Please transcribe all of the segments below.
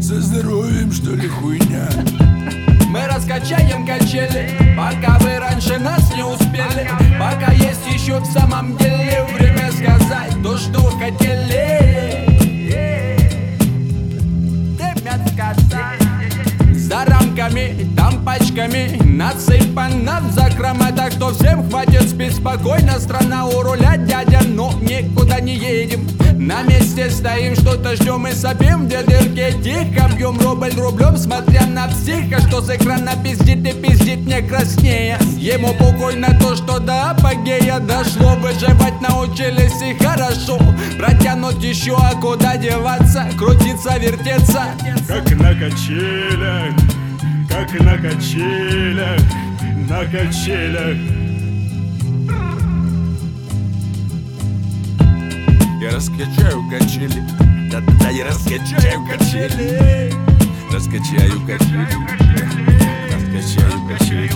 Со здоровьем, что ли, хуйня? Мы раскачаем качели, пока вы раньше нас не успели. Пока есть еще в самом деле время сказать то, что хотели. Время сказать. За рамками, там пачками насыпано в закрома. Так что всем хватит спить спокойно. Страна у руля, дядя, но никуда не едем. На месте стоим, что-то ждем и сопим. Две дырки тихо бьем рубль рублем, смотря на психа, что с экрана пиздит и пиздит не краснее. Ему похуй на то, что до апогея дошло. Выживать научились и хорошо. Протянуть еще, а куда деваться? Крутиться, вертеться. Как на качелях, как на качелях, на качелях. Я раскачаю качели, да-да-да, я раскачаю качели. Раскачаю качели, раскачаю качели.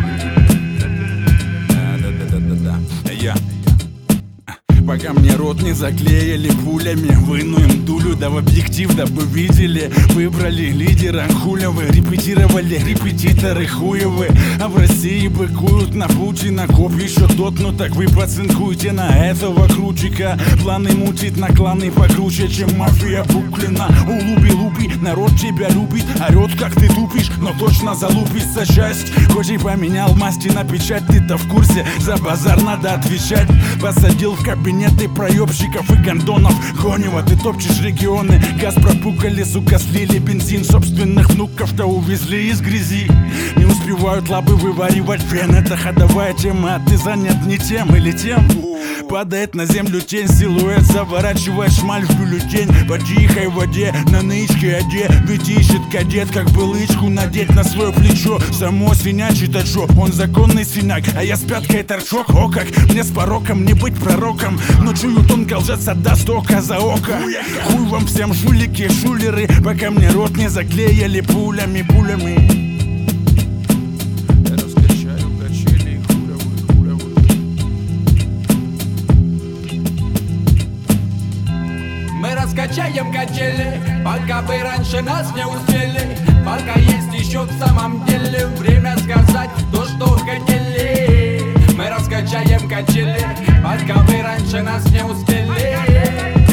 Да-да-да-да-да. Я пока мне рот не заклеили пулями, вынуем дулю, да в объектив, дабы видели. Выбрали лидера, хуля вы, репетировали репетиторы хуевы. А в России быкуют на Путина, коп еще тот, но так вы поцинкуйте на этого крутика. Планы мутит на кланы покруче, чем мафия Буклина. Улуби-лупи, народ тебя любит, орет как ты тупишь, но точно залупится часть. Хоть и поменял масти на печать, ты-то в курсе, за базар надо отвечать. Посадил в кабинет и проебщиков и гондонов. Конева, ты топчешь регионы. Газ пропукали, сука, слили бензин. Собственных внуков-то увезли из грязи. Не успевают лабы вываривать фен. Это ходовая тема, а ты занят не тем или тем. Падает на землю тень, силуэт заворачивает шмаль в бюллетень. По тихой воде, на нычке оде. Ведь ищет кадет, как былычку надеть на свое плечо. Само свинячий тачок, он законный свиняк, а я с пяткой торчок. О как, мне с пороком не быть пророком. Но чую, тонко лжец отдаст око за око. Хуй вам всем, жулики, шулеры, пока мне рот не заклеили пулями, пулями. Мы раскачаем качели, пока вы раньше нас не успели. Пока есть еще в самом деле время сказать то, что хотели. Мы раскачаем качели, пока вы раньше нас не успели.